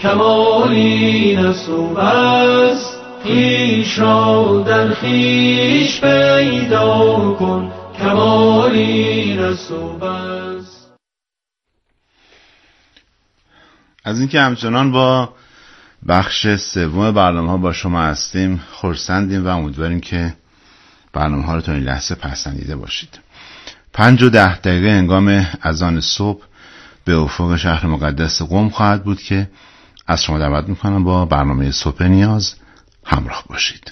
کمالی نصوب است. خویش را در خویش پیدا کن، کمالی نصوب است. از اینکه همچنان با بخش سوم برنامه‌ها با شما هستیم خرسندیم و امیدواریم که برنامه‌ها رو تا این لحظه پسندیده باشید. 5:10 هنگام اذان صبح به افق شهر مقدس قم خواهد بود که از شما دعوت میکنم با برنامه صبح نیاز همراه باشید.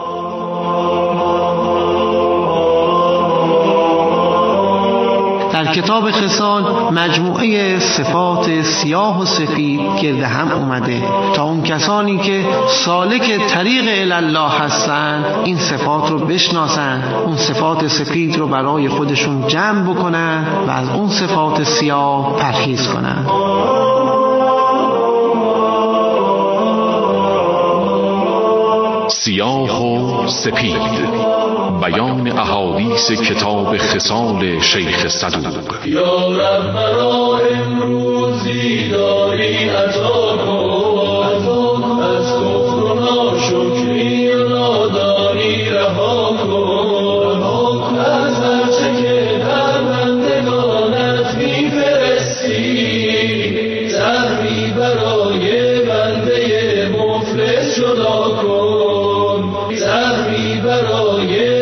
در کتاب خصال مجموعه صفات سیاه و سفید گرد هم اومده تا اون کسانی که سالک طریق الله هستند این صفات رو بشناسن، اون صفات سفید رو برای خودشون جمع بکنن و از اون صفات سیاه پرهیز کنن. سیاه و سپید، بیان احادیث کتاب خصال شیخ صدوق. یا رب مرا امروزی داری عطا کن، از کفر و ناشکری و نادانی رها کن، از هرچه که در بندگانت میفرستی زهری برای بنده مفلس جدا کن، زهری برای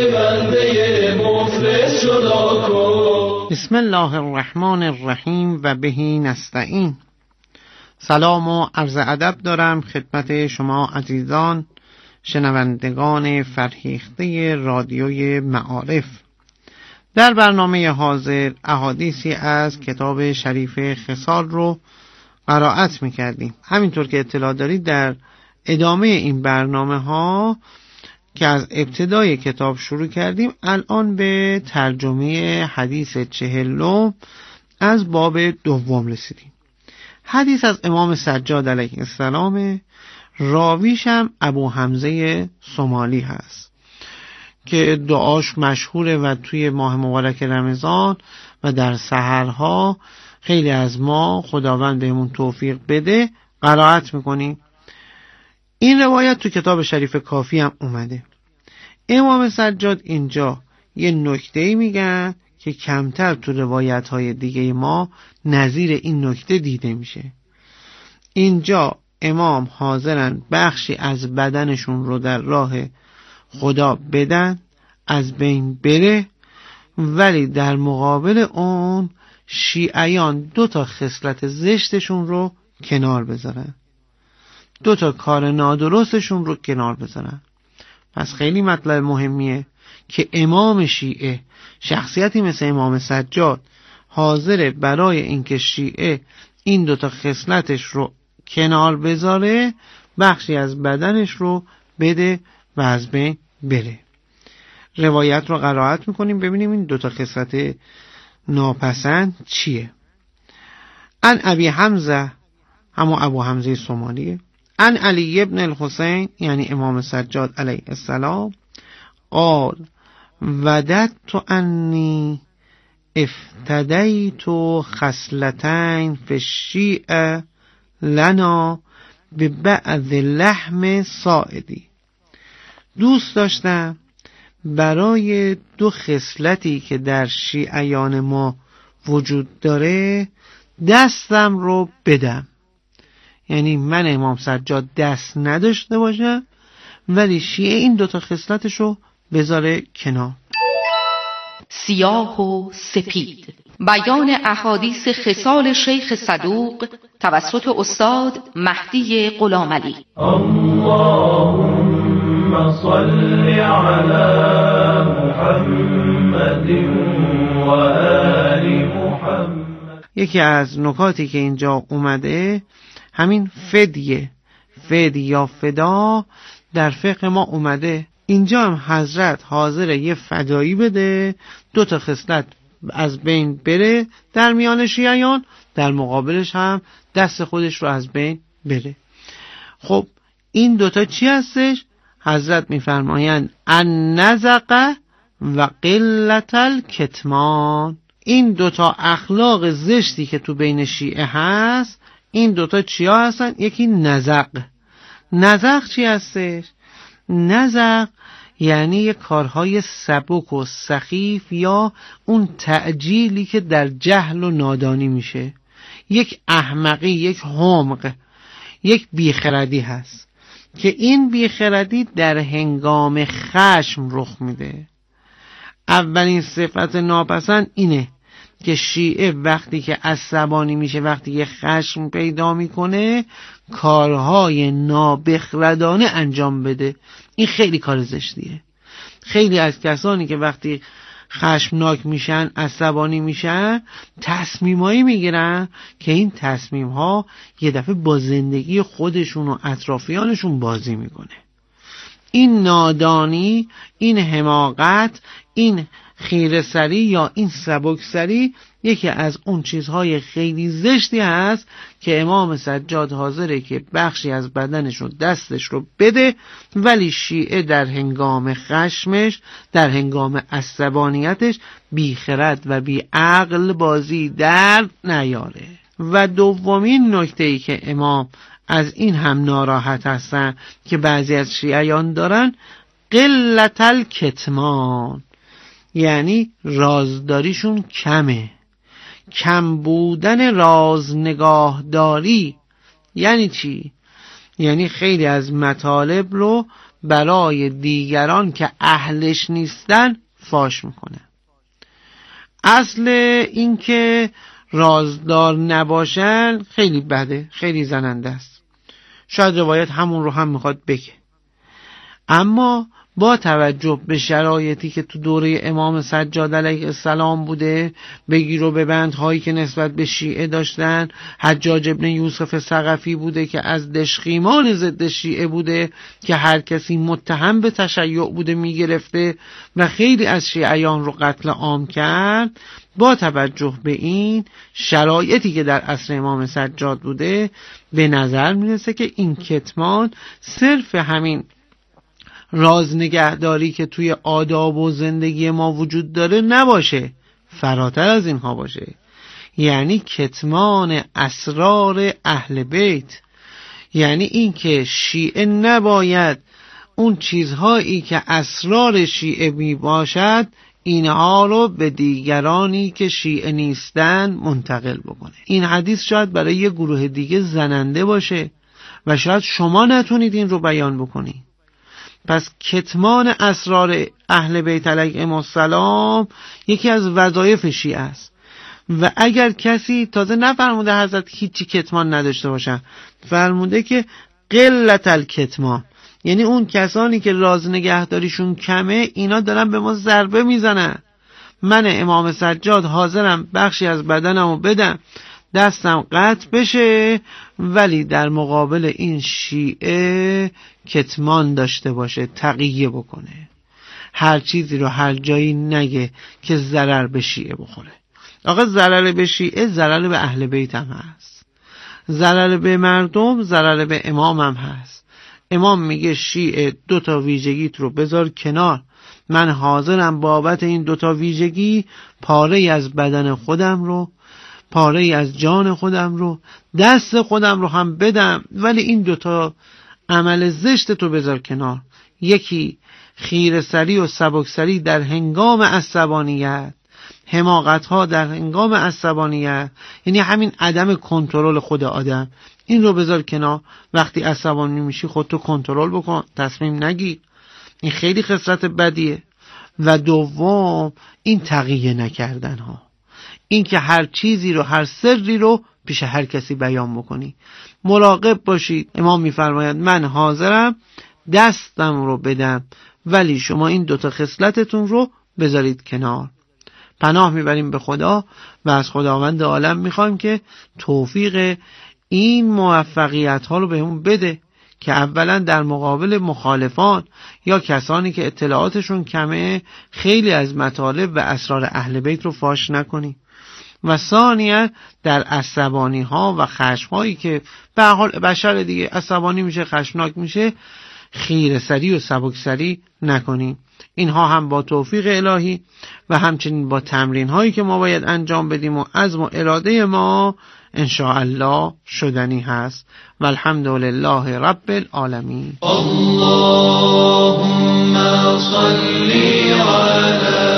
بسم الله الرحمن الرحیم و بهی نستعین. سلام و عرض ادب دارم خدمت شما عزیزان شنوندگان فرهیخته رادیوی معارف. در برنامه حاضر احادیثی از کتاب شریف خصال رو قرائت می‌کردیم. همینطور که اطلاع دارید در ادامه این برنامه ها که از ابتدای کتاب شروع کردیم الان به ترجمه حدیث 40 از باب دوم رسیدیم. حدیث از امام سجاد علیه السلام، راویش هم ابو حمزه سومالی هست که دعاش مشهوره و توی ماه مبارک رمضان و در سحرها خیلی از ما خداوند بهمون توفیق بده قرائت میکنیم. این روایت تو کتاب شریف کافی هم اومده. امام سجاد اینجا یه نکته‌ای میگن که کمتر تو روایت‌های دیگه ما نظیر این نکته دیده میشه. اینجا امام حاضرن بخشی از بدنشون رو در راه خدا بدن، از بین بره، ولی در مقابل اون شیعیان 2 خصلت زشتشون رو کنار بذارن، 2 کار نادرستشون رو کنار بذارن. پس خیلی مطلب مهمیه که امام شیعه، شخصیتی مثل امام سجاد، حاضره برای اینکه شیعه این 2 خصلتش رو کنار بذاره بخشی از بدنش رو بده و از بین بره. روایت رو قرائت میکنیم ببینیم این 2 خصلت ناپسند چیه. ان ابی حمزه، همون ابو حمزه سومالیه، ان علی ابن الحسین یعنی امام سجاد علیه السلام، قال وددت انی افتدیت خصلتین فی الشیعه لنا ببعض لحم صاعدی. دوست داشتم برای 2 خصلتی که در شیعیان ما وجود داره دستم رو بدم. یعنی من امام سجاد دست نداشته باشم ولی شیعه این 2 خصلتش رو بذاره کنار. سیاه و سپید، بیان احادیث خصال شیخ صدوق توسط استاد مهدی غلامعلی. اللهم صل علی محمد و آل محمد. یکی از نکاتی که اینجا اومده همین فدیه یا فدا در فقه ما اومده. اینجا هم حضرت حاضره یه فدایی بده، 2 خصلت از بین بره در میان شیعیان، در مقابلش هم دست خودش رو از بین بره. خب این 2 چی هستش؟ حضرت میفرمایند النزق و قلت الکتمان. این 2 اخلاق زشتی که تو بین شیعه هست، این دوتا چیا هستن؟ یکی نزق. نزق چی هستش؟ نزق یعنی یک کارهای سبک و سخیف یا اون تعجیلی که در جهل و نادانی میشه. یک احمقی، یک حمق، یک بیخردی هست که این بیخردی در هنگام خشم رخ میده. اولین صفت ناپسند اینه که شیعه وقتی که عصبانی میشه، وقتی که خشم پیدا میکنه، کارهای نابخردانه انجام بده. این خیلی کار زشتیه. خیلی از کسانی که وقتی خشمناک میشن، عصبانی میشن، تصمیمایی میگیرن که این تصمیمها یه دفعه با زندگی خودشون و اطرافیانشون بازی میکنه. این نادانی، این حماقت، این خیره‌سری یا این سبکسری یکی از اون چیزهای خیلی زشتی هست که امام سجاد حاضره که بخشی از بدنش رو، دستش رو بده، ولی شیعه در هنگام خشمش، در هنگام عصبانیتش بیخرد و بی عقل بازی در نیاره. و دومین نکته‌ای که امام از این هم ناراحت هستن که بعضی از شیعیان دارن، قلت الکتمان، یعنی رازداریشون کمه. کم بودن رازنگاهداری یعنی چی؟ یعنی خیلی از مطالب رو برای دیگران که اهلش نیستن فاش میکنه. اصل این که رازدار نباشن خیلی بده، خیلی زننده است. شاید روایت همون رو هم میخواد بگه، اما با توجه به شرایطی که تو دوره امام سجاد علیه السلام بوده، بگیر و ببند هایی که نسبت به شیعه داشتن، حجاج ابن یوسف ثقفی بوده که از دشخیمان ضد شیعه بوده که هر کسی متهم به تشیع بوده میگرفته و خیلی از شیعیان رو قتل عام کرد. با توجه به این شرایطی که در عصر امام سجاد بوده، به نظر میرسه که این کتمان صرف همین رازنگهداری که توی آداب و زندگی ما وجود داره نباشه، فراتر از اینها باشه. یعنی کتمان اسرار اهل بیت، یعنی این که شیعه نباید اون چیزهایی که اسرار شیعه می باشد اینها رو به دیگرانی که شیعه نیستن منتقل بکنه. این حدیث شاید برای یه گروه دیگه زننده باشه و شاید شما نتونید این رو بیان بکنید. پس کتمان اسرار اهل بیت علیهم السلام یکی از وظایف شیعه است و اگر کسی، تازه نفرموده حضرت هیچی کتمان نداشته باشن، فرموده که قلت الکتمان، یعنی اون کسانی که راز نگهداریشون کمه اینا دارن به ما ضربه میزنن. من امام سجاد حاضرم بخشی از بدنمو بدم، دستم قطع بشه، ولی در مقابل این شیعه کتمان داشته باشه، تقیه بکنه، هر چیزی رو هر جایی نگه که ضرر به شیعه بخوره. آقا ضرر به شیعه ضرر به اهل بیت هم هست، ضرر به مردم ضرر به امام هم هست. امام میگه شیعه دوتا ویژگیت رو بذار کنار، من حاضرم بابت این دوتا ویژگی پاره از بدن خودم رو، پاره از جان خودم رو، دست خودم رو هم بدم، ولی این دوتا عمل زشت تو بذار کنار. یکی خیره‌سری و سبکسری در هنگام عصبانیت، حماقت ها در هنگام عصبانیت، یعنی همین عدم کنترل خود آدم، این رو بذار کنار. وقتی عصبانی میشی خودتو کنترل بکن، تصمیم نگیر، این خیلی خصلت بدیه. و دوم این تقیه نکردن ها، این که هر چیزی رو، هر سری رو پیش هر کسی بیان بکنی. مراقب باشید. امام میفرماید من حاضرم دستم رو بدم، ولی شما این دوتا خصلتتون رو بذارید کنار. پناه میبریم به خدا و از خداوند عالم میخوایم که توفیق این موفقیت ها رو بهمون بده که اولا در مقابل مخالفان یا کسانی که اطلاعاتشون کمه خیلی از مطالب و اسرار اهل بیت رو فاش نکنیم، و ثانیا در عصبانی ها و خشم هایی که به هر حال بشر دیگه عصبانی میشه، خشمناک میشه، خیره‌سری و سبکسری نکنیم. اینها هم با توفیق الهی و همچنین با تمرین هایی که ما باید انجام بدیم و عزم و اراده ما انشاءالله شدنی هست و الحمدلله رب العالمین. اللهم صل على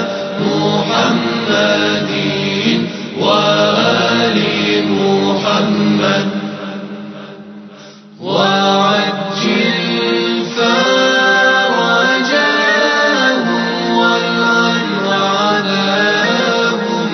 محمد و آل محمد و عجل فرجهم والعن عنهم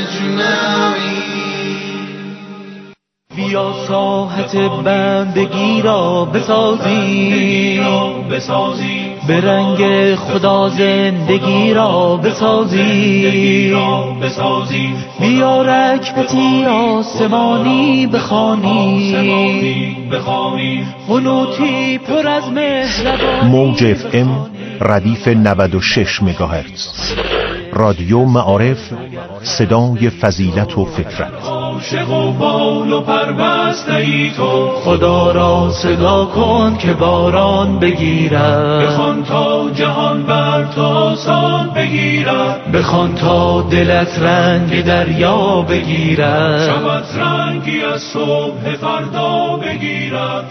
اجمعین. بیا ساحت بندگی را بسازی، به رنگ خدا زندگی را بسازی، بیا رکبتی آسمانی بخوانی، قنوتی پر از مهربانی. موج FM ردیف 96 مگاهرتز، رادیو معارف، صدای فضیلت و فکرت. عاشق و بال و پربسته ای تو، خدا را صدا کن که باران بگیرد، بخوان تا جهان بر تو آسان بگیرد، بخوان تا دلت رنگ دریا بگیرد، شبت رنگی از صبح فردا بگیرد.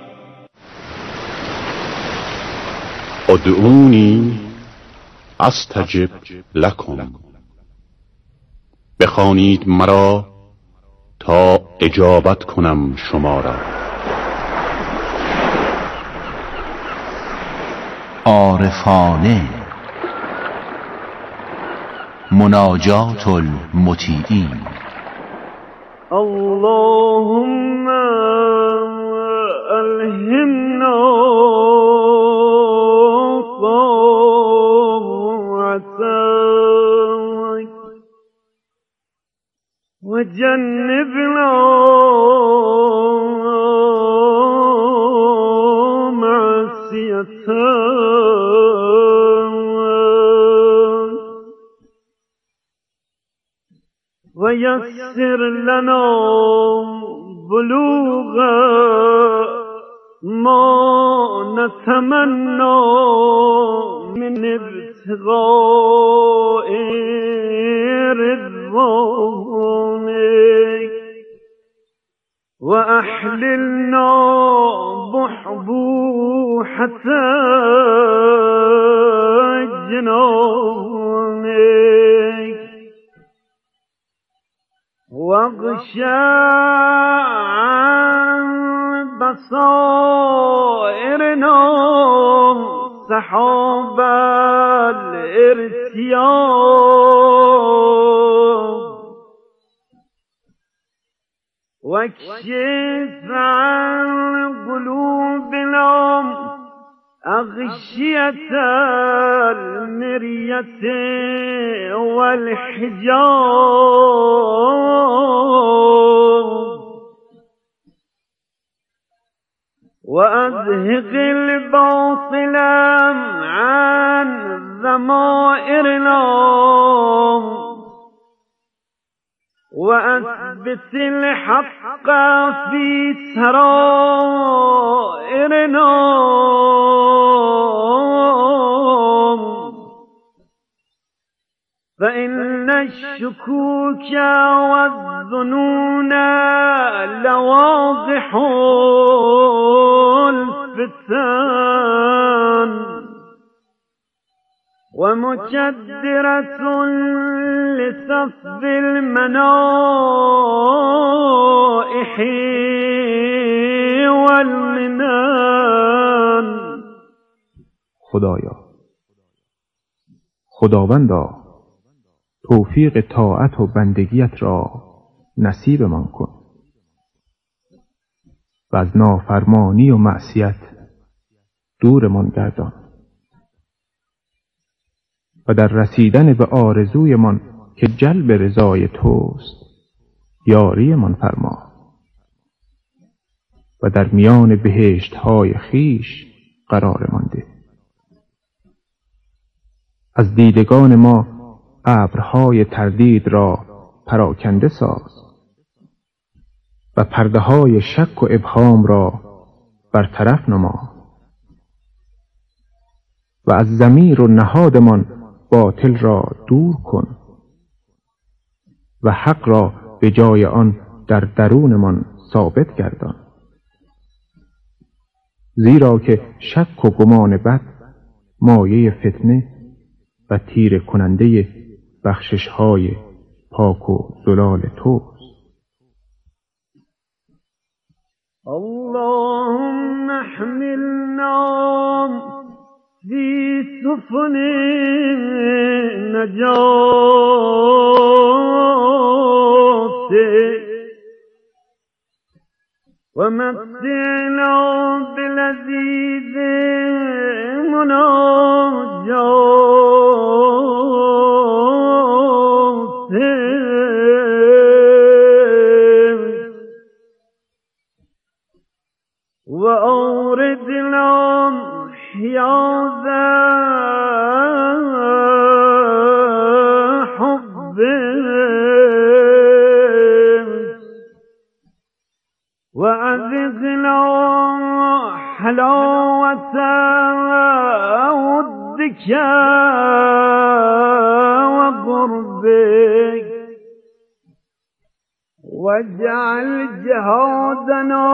ادعونی استجب لکم، بخوانید مرا تا اجابت کنم شما را. عارفانه، مناجات المطیعین. اللهم الهمنا طاعتك وجنبنا معصيتك ويسر لنا بلوغ ما نتمنى من ابتغاء رضوانك وأحللنا بحبوحة جنانك واغشى عن بصائرنا سحاب الارتياب واكشف عن قلوبنا أغشية المرية والحجاب وأزهق الباطل عن ضمائرنا وأثبت الحق في سرائرنا فإن الشكوك والظنون لواضح الفتن ومكدرة لسفب المنائح والمنان. خدایا، خداوندا، توفیق طاعت و بندگیت را نصیبمان کن و از نافرمانی و معصیت دورمان گردان و در رسیدن به آرزویمان که جلب رضای توست یاریمان فرما و در میان بهشت‌های خویش قرارمان ده. از دیدگان ما ابرهای تردید را پراکنده ساز و پرده‌های شک و ابهام را برطرف نما و از ضمیر و نهادمان باطل را دور کن و حق را به جای آن در درونمان ثابت گردان. زیرا که شک و گمان بد مایه فتنه و تیره کننده بخشش‌های پاک و زلال توست. اللهم احملنا فی سفن نجاتك ومتعنا بلذیذ مناجاتك وأوردنا حياض حبك وأذقنا حلاوة ودك وقربك واجعل جهادنا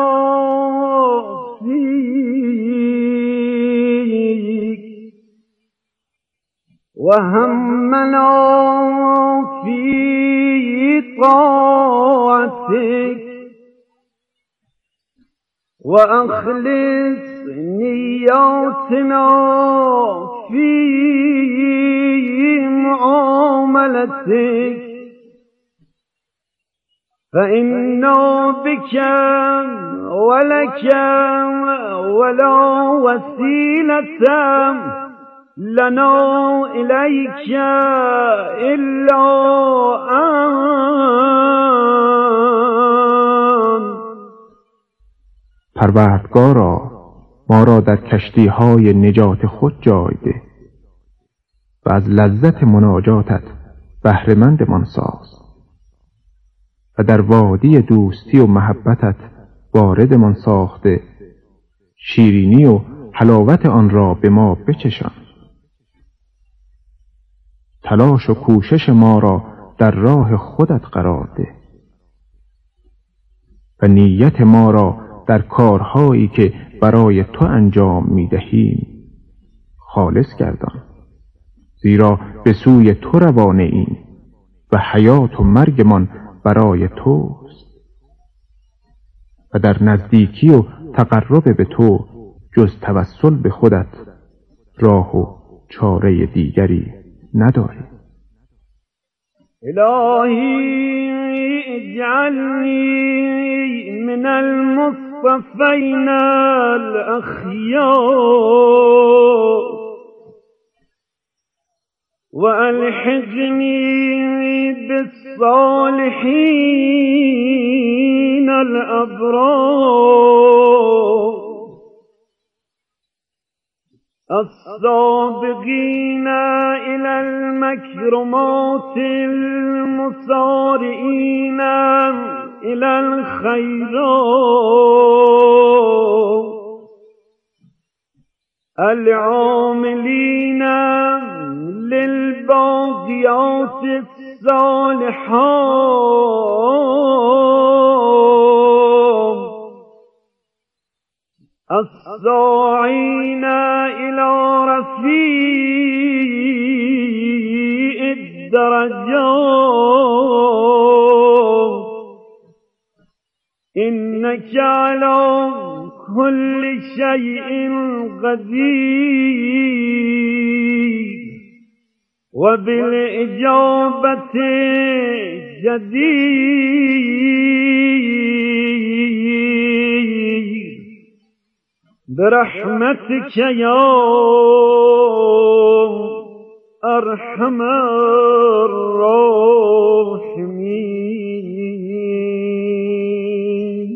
فيك وهمنا في طاعتك وأخلص نياتنا في معاملتك فإنا بك ولك ولا وسيلة لنا إليك إلا أنت. پروردگارا ما را در کشتی‌های نجات خود جای ده و از لذت مناجاتت بهره‌مندمان ساز و در وادی دوستی و محبتت واردمان ساخته شیرینی و حلاوت آن را به ما بچشان. تلاش و کوشش ما را در راه خودت قرار ده و نیت ما را در کارهایی که برای تو انجام می‌دهیم خالص گردان، زیرا به سوی تو روانه ایم و حیات و مرگمان برای توست و در نزدیکی و تقرب به تو جز توسل به خودت راه و چاره دیگری نداری. الهی اجعلنی من المصطفین الاخیار والحقنی بالصالحین الابرار السابقين إلى المكرمات المسارعين إلى الخيرات العاملين للباقيات الصالحات الساعين إلى رفيع الدرجات إنك على كل شيء قدير وبالإجابة جدير برحمتك يا ارحم الراحمین.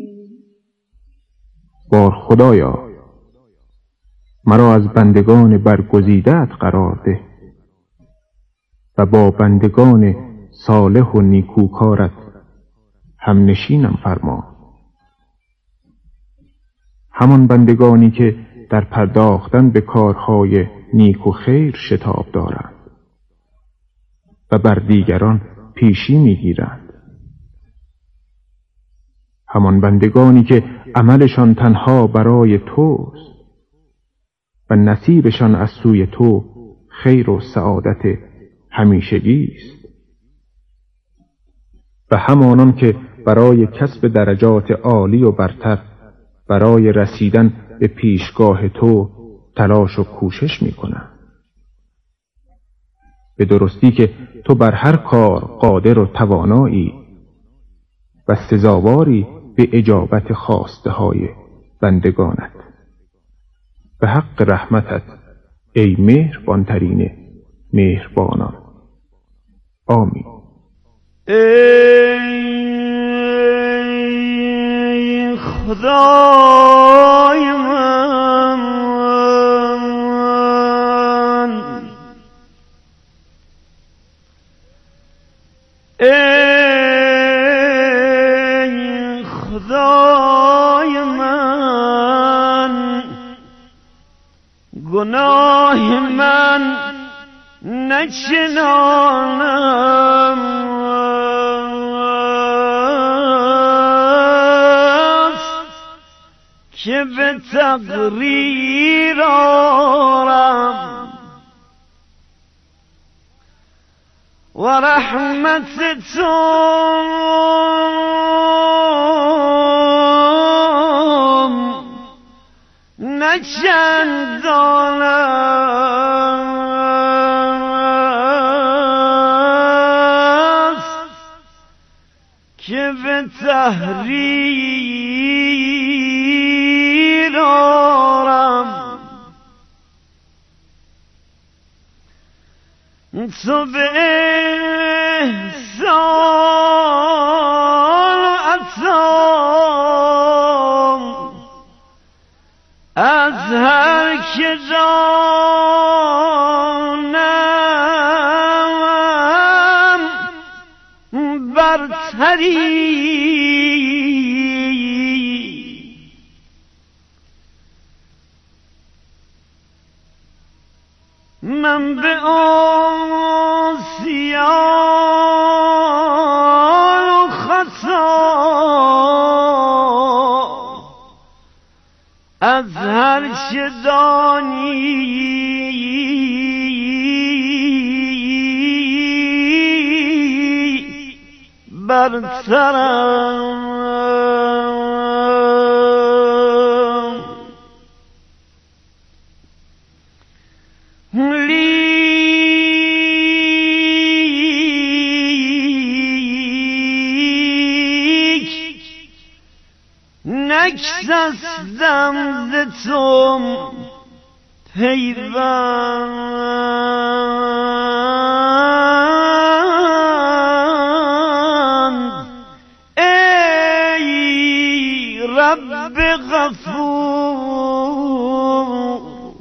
بار خدایا مرا از بندگان برگزیده‌ات قرار ده و با بندگان صالح و نیکوکارت هم نشینم فرما، همان بندگانی که در پرداختن به کارهای نیک و خیر شتاب دارند و بر دیگران پیشی میگیرند همان بندگانی که عملشان تنها برای توست و نصیبشان از سوی تو خیر و سعادت همیشگی است. و همانان که برای کسب درجات عالی و برتر، برای رسیدن به پیشگاه تو تلاش و کوشش می‌کنند. به درستی که تو بر هر کار قادر و توانایی و سزاواری به اجابت خواسته های بندگانت. به حق رحمتت ای مهربانترین مهربانان. آمین. ای خدای من، ای خدای من، گناه من نچنانم که به تقریر آرم و رحمت تو نچندان است که به تحریر آرم. تو به احسان و عطا از هر که جانم برتری. من به عصیان و خطا از هر چه دانی برترم. نگسستم ز تو پیوند، ای رب غفور.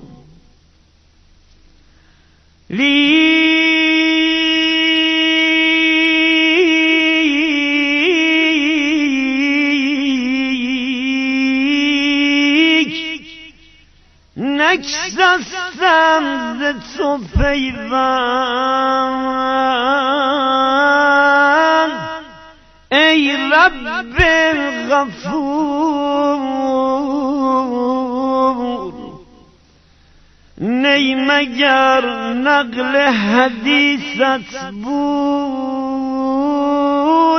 نگسستم ز تو پیوند، ای رب غفور. نی مگر نقل حدیثت بود،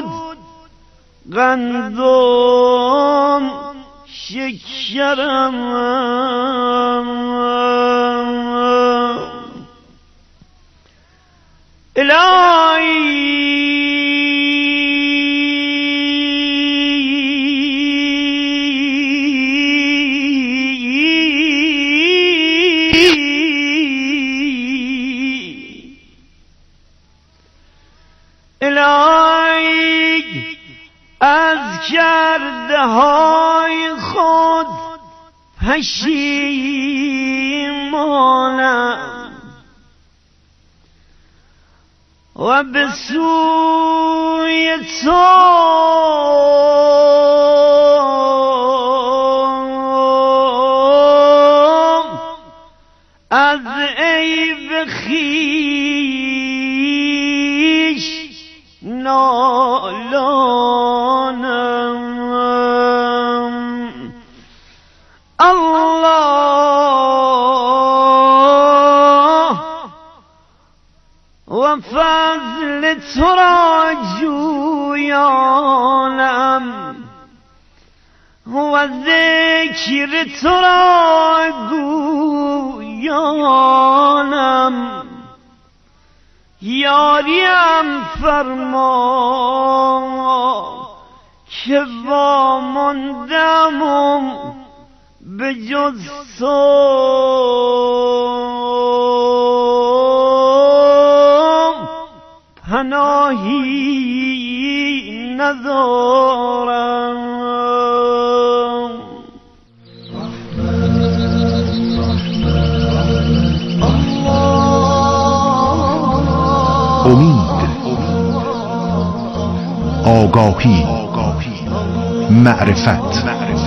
گندم شکرم. الهی از کرده های خود پشیمانم و به سوی تو از عیب خویش نالانم. و فضل تو را جویانم و ذکر تو را گویانم یاریم فرما که واماندم به جز پناهی ندارم. امید، آگاهی، معرفت.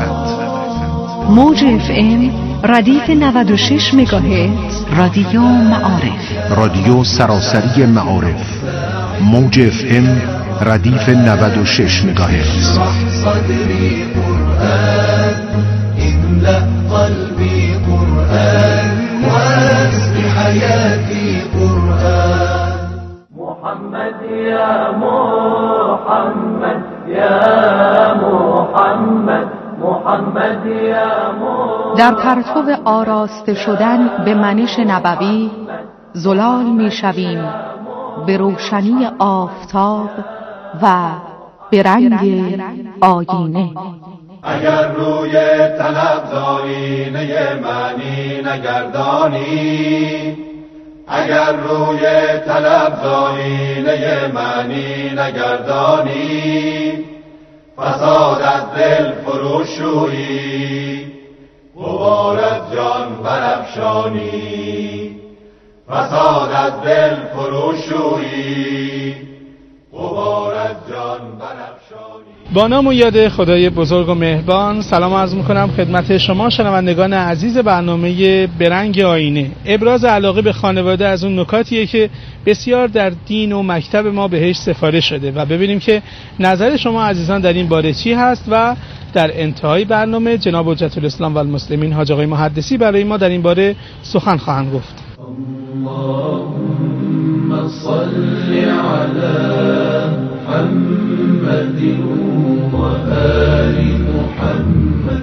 موج FM ردیف 96 مگاهرتز رادیو معارف، رادیو سراسری معارف. موج FM ردیف 96 مگاهرتز. صدری قرآن املأ قلبی قرآن واسق حیاتی قرآن. محمد یا محمد یا محمد محمد یا محمد. در پرتو آراسته شدن به منش نبوی زلال می شویم به روشنی آفتاب و به رنگ آینه. اگر روی طلب دارینه معنی نگردانی، اگر روی طلب دارینه معنی نگردانی، فساد از دل فروشویی غبار از جان برافشانی، فساد از دل فروشویی غبار از جان برافشانی. با نام و یاد خدای بزرگ و مهربان سلام عرض میکنم خدمت شما شنوندگان عزیز برنامه به رنگ آینه. ابراز علاقه به خانواده از اون نکاتیه که بسیار در دین و مکتب ما بهش سفارش شده و ببینیم که نظر شما عزیزان در این باره چی هست و در انتهای برنامه جناب حجت الاسلام و المسلمین حاج آقای محدثی برای ما در این باره سخن خواهند گفت. اللهم صل علی محمد و آل محمد.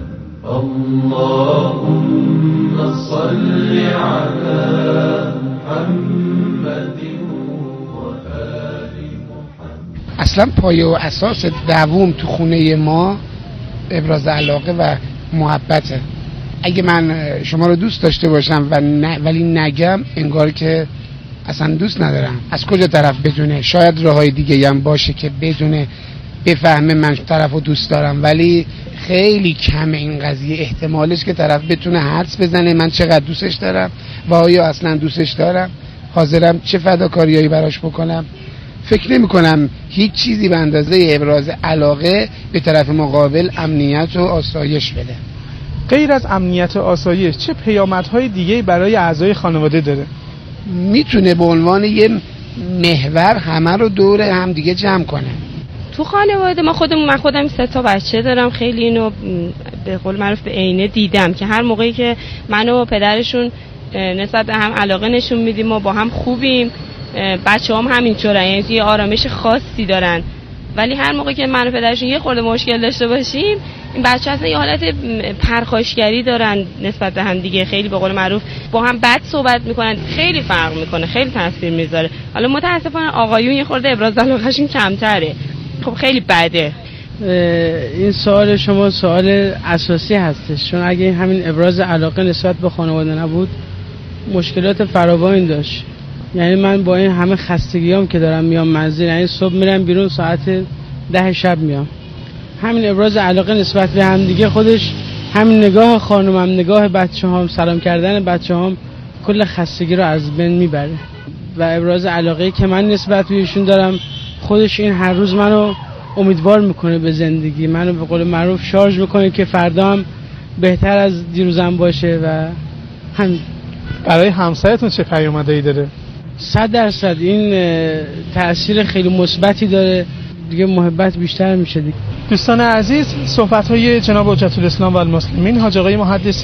اللهم صل علی محمد و آل محمد. اصلا پایه و اساس دوام تو خونه ما ابراز علاقه و محبته. اگه من شما رو دوست داشته باشم ولی نگم انگار که اصلا دوست ندارم. از کجا طرف بدونه؟ شاید راههای دیگه هم باشه که بدونه بفهمه من طرف رو دوست دارم، ولی خیلی کمه این قضیه احتمالش که طرف بتونه حدس بزنه من چقدر دوستش دارم و آیا اصلا دوستش دارم، حاضرم چه فداکاریایی براش بکنم. فکر نمی کنم هیچ چیزی به اندازه ابراز علاقه به طرف مقابل امنیت و آسایش بده. غیر از امنیت و آسایش چه پیامدهای دیگه برای اعضای خانواده داره؟ میتونه به عنوان یه محور همه رو دور هم دیگه جمع کنه. تو خانواده من خودم 3 تا بچه دارم. خیلی اینو به قول معروف به عینه دیدم که هر موقعی که من و پدرشون نسبت به هم علاقه نشون میدیم و با هم خوبیم، بچه‌هام همینطورن، یعنی یه آرامش خاصی دارن. ولی هر موقعی که من و پدرشون یه خورده مشکل داشته باشیم، این بچه‌ها اصلا یه حالت پرخاشگری دارن نسبت به هم دیگه، خیلی به قول معروف با هم بد صحبت میکنن. خیلی فرق میکنه، خیلی تاثیر میذاره. حالا متاسفانه آقایون یه خورده ابراز علاقه‌شون کمتره. خب خیلی بده. این سوال شما سوال اساسی هستش، چون اگه همین ابراز علاقه نسبت به خانواده نبود مشکلات فراوانی داشت. یعنی من با این همه خستگیام که دارم میام منزل، یعنی صبح میرم بیرون ساعت 10 شب میام، همین ابراز علاقه نسبت به هم دیگه خودش، همین نگاه خانومم، نگاه بچه‌هام، سلام کردن بچه‌هام کل خستگی رو از بین میبره. و ابراز علاقه که من نسبت بهشون دارم خودش این هر روز منو امیدوار میکنه به زندگی، منو به قول معروف شارژ میکنه که فردا هم بهتر از دیروزم باشه. و همین. برای همسایتون چه پیامدایی داره؟ 100% این تأثیر خیلی مثبتی داره دیگه، محبت بیشتر میشه دیگه. دوستان عزیز، صحبت‌های جناب حجت الاسلام و المسلمین حاج آقای محدثی